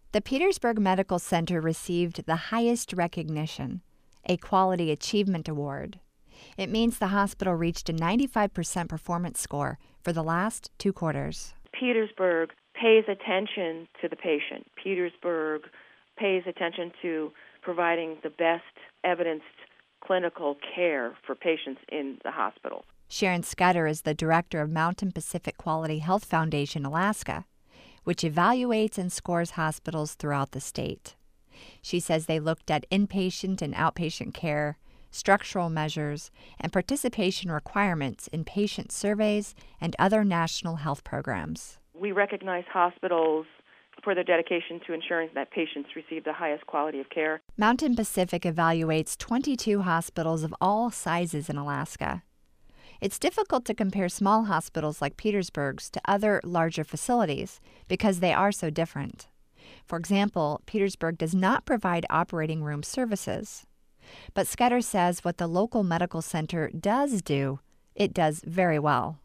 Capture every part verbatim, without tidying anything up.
The Petersburg Medical Center received the highest recognition, a Quality Achievement Award. It means the hospital reached a ninety-five percent performance score for the last two quarters. Petersburg pays attention to the patient. Petersburg pays attention to providing the best evidenced clinical care for patients in the hospital. Sharon Scudder is the director of Mountain Pacific Quality Health Foundation, Alaska, which evaluates and scores hospitals throughout the state. She says they looked at inpatient and outpatient care, structural measures, and participation requirements in patient surveys and other national health programs. We recognize hospitals for their dedication to ensuring that patients receive the highest quality of care. Mountain Pacific evaluates twenty-two hospitals of all sizes in Alaska. It's difficult to compare small hospitals like Petersburg's to other larger facilities because they are so different. For example, Petersburg does not provide operating room services. But Scudder says what the local medical center does do, it does very well.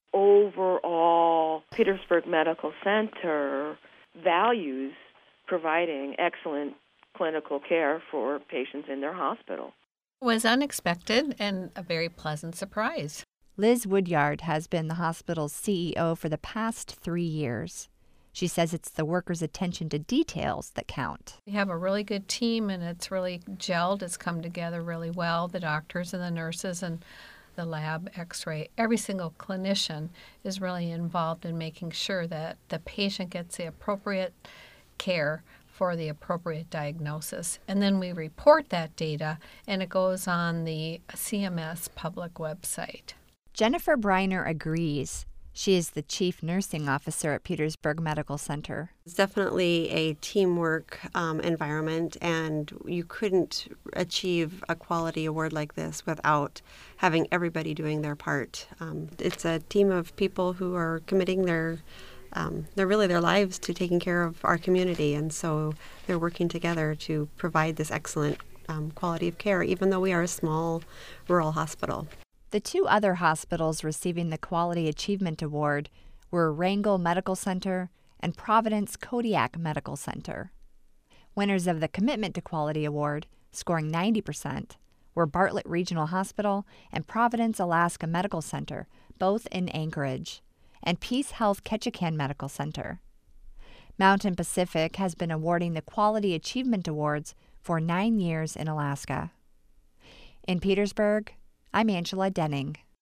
Overall, Petersburg Medical Center values providing excellent clinical care for patients in their hospital. It was unexpected and a very pleasant surprise. Liz Woodyard has been the hospital's C E O for the past three years. She says it's the workers' attention to details that count. We have a really good team, and it's really gelled. It's come together really well. The doctors and the nurses and the lab, x-ray, every single clinician is really involved in making sure that the patient gets the appropriate care for the appropriate diagnosis. And then we report that data, and it goes on the C M S public website. Jennifer Briner agrees. She is the chief nursing officer at Petersburg Medical Center. It's definitely a teamwork um, environment, and you couldn't achieve a quality award like this without having everybody doing their part. Um, it's a team of people who are committing their, um, they're really their lives to taking care of our community, and so they're working together to provide this excellent um, quality of care, even though we are a small rural hospital. The two other hospitals receiving the Quality Achievement Award were Wrangell Medical Center and Providence Kodiak Medical Center. Winners of the Commitment to Quality Award, scoring ninety percent, were Bartlett Regional Hospital and Providence Alaska Medical Center, both in Anchorage, and Peace Health Ketchikan Medical Center. Mountain Pacific has been awarding the Quality Achievement Awards for nine years in Alaska. In Petersburg, I'm Angela Denning.